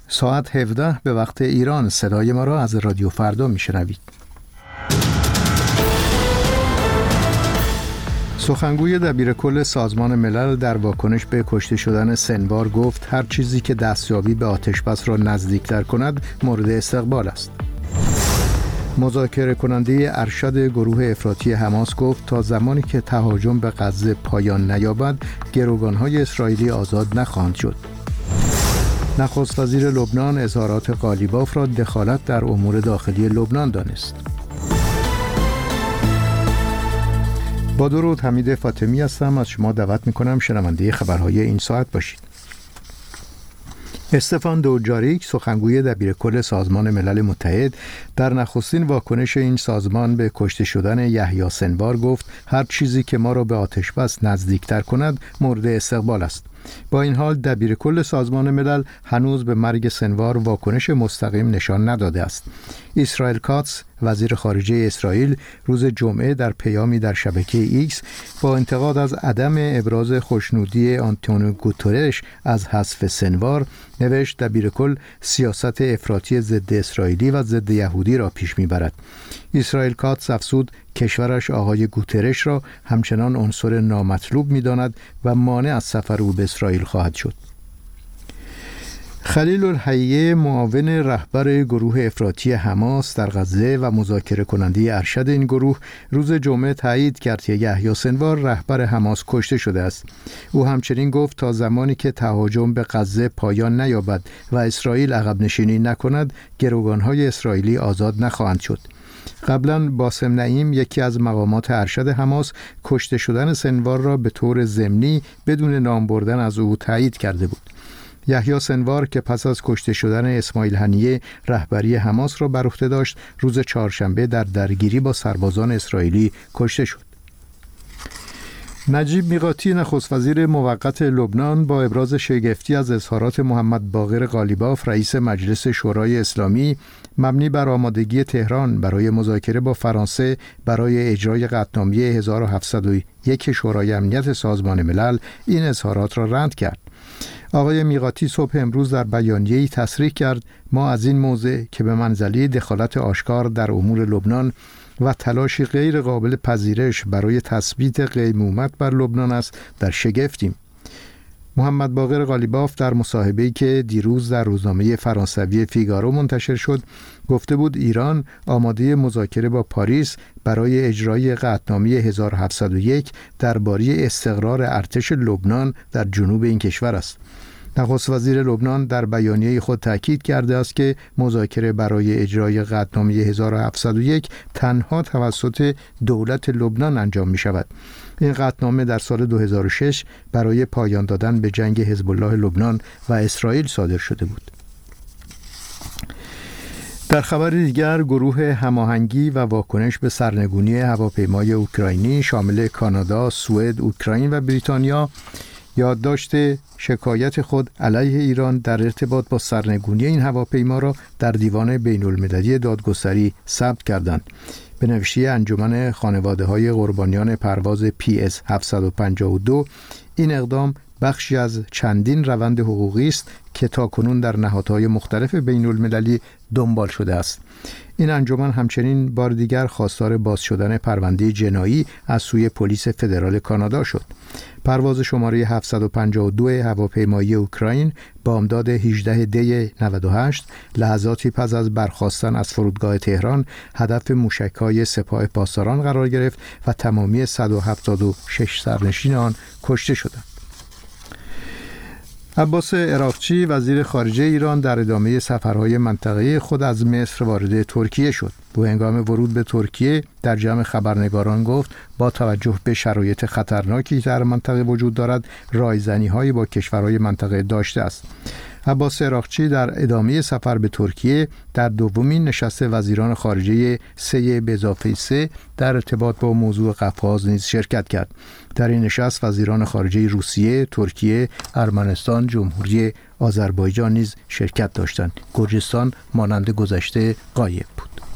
ساعت 17 به وقت ایران. صدای ما را از رادیو فردا میشنوید. سخنگوی دبیرکل سازمان ملل در واکنش به کشته شدن سنوار گفت هر چیزی که دستیابی به آتشبس را نزدیکتر کند مورد استقبال است. مذاکره کننده ارشد گروه افراطی حماس گفت تا زمانی که تهاجم به غزه پایان نیابد گروگان‌های اسرائیلی آزاد نخواهند شد. نخست وزیر لبنان اظهارات قالیباف را دخالت در امور داخلی لبنان دانست. با درود، حمید فاطمی هستم. از شما دعوت می‌کنم شنونده خبرهای این ساعت باشید. استفان دوجاریک، سخنگوی دبیرکل سازمان ملل متحد، در نخستین واکنش این سازمان به کشته شدن یحیی سنوار گفت هر چیزی که ما را به آتشبس نزدیکتر کند مورد استقبال است. با این حال دبیرکل سازمان ملل هنوز به مرگ سنوار واکنش مستقیم نشان نداده است. اسرائیل کاتس، وزیر خارجه اسرائیل، روز جمعه در پیامی در شبکه ایکس با انتقاد از عدم ابراز خوشنودی آنتونیو گوترش از حذف سنوار نوشت دبیرکل سیاست افراطی ضد اسرائیلی و ضد یهودی را پیش میبرد. اسرائیل کاتس افزود کشورش آقای گوترش را همچنان عنصر نامطلوب می‌داند و مانع از سفر او به اسرائیل خواهد شد. خلیل الحیه، معاون رهبر گروه افراطی حماس در غزه و مذاکره کننده ارشد این گروه، روز جمعه تایید کرد که یحیی سنوار رهبر حماس کشته شده است. او همچنین گفت تا زمانی که تهاجم به غزه پایان نیابد و اسرائیل عقب نشینی نکند، گروگان‌های اسرائیلی آزاد نخواهند شد. قبلا باسم نعیم، یکی از مقامات ارشد حماس، کشته شدن سنوار را به طور ضمنی بدون نام بردن از او تایید کرده بود. یحیی سنوار که پس از کشته شدن اسماعیل هنیه رهبری حماس را بر عهده داشت، روز چهارشنبه در درگیری با سربازان اسرائیلی کشته شد. نجیب میقاتی، نخست وزیر موقت لبنان، با ابراز شگفتی از اظهارات محمد باقر قالیباف، رئیس مجلس شورای اسلامی، مبنی بر آمادگی تهران برای مذاکره با فرانسه برای اجرای قطعنامه 1701 شورای امنیت سازمان ملل، این اظهارات را رد کرد. آقای میقاتی صبح امروز در بیانیه‌ای تصریح کرد ما از این موضع که به منزله دخالت آشکار در امور لبنان و تلاشی غیر قابل پذیرش برای تثبیت قیمومت بر لبنان است در شگفتیم. محمد باقر قالیباف در مصاحبه‌ای که دیروز در روزنامه فرانسوی فیگارو منتشر شد گفته بود ایران آماده مذاکره با پاریس برای اجرای قطعنامه 1701 درباره استقرار ارتش لبنان در جنوب این کشور است. نخست وزیر لبنان در بیانیه خود تاکید کرده است که مذاکره برای اجرای قطعنامه 1701 تنها توسط دولت لبنان انجام می شود. این قطعنامه در سال 2006 برای پایان دادن به جنگ حزب الله لبنان و اسرائیل صادر شده بود. در خبر دیگر، گروه هماهنگی و واکنش به سرنگونی هواپیمای اوکراینی شامل کانادا، سوئد، اوکراین و بریتانیا یادداشت شکایت خود علیه ایران در ارتباط با سرنگونی این هواپیما را در دیوان بین‌المللی دادگستری ثبت کردند. به نوشته انجمن خانواده‌های قربانیان پرواز PS 752 این اقدام بخشی از چندین روند حقوقی است که تاکنون در نهادهای مختلف بین‌المللی دنبال شده است. این انجمن همچنین بار دیگر خواستار باز شدن پرونده جنایی از سوی پلیس فدرال کانادا شد. پرواز شماره 752 هواپیمایی اوکراین بامداد 18 دی 98 لحظاتی پس از برخاستن از فرودگاه تهران هدف موشک‌های سپاه پاسداران قرار گرفت و تمامی 176 سرنشین آن کشته شدند. عباس عراقچی، وزیر خارجه ایران، در ادامه سفرهای منطقه‌ای خود از مصر وارد ترکیه شد. او هنگام ورود به ترکیه در جمع خبرنگاران گفت با توجه به شرایط خطرناکی در منطقه وجود دارد رایزنی‌هایی با کشورهای منطقه داشته است. عباس عراقچی در ادامه سفر به ترکیه در دومین نشست وزیران خارجه 3+3 در ارتباط با موضوع قفقاز نیز شرکت کرد. در این نشست وزیران خارجه روسیه، ترکیه، ارمنستان، جمهوری آذربایجان نیز شرکت داشتند. گرجستان مانند گذشته غایب بود.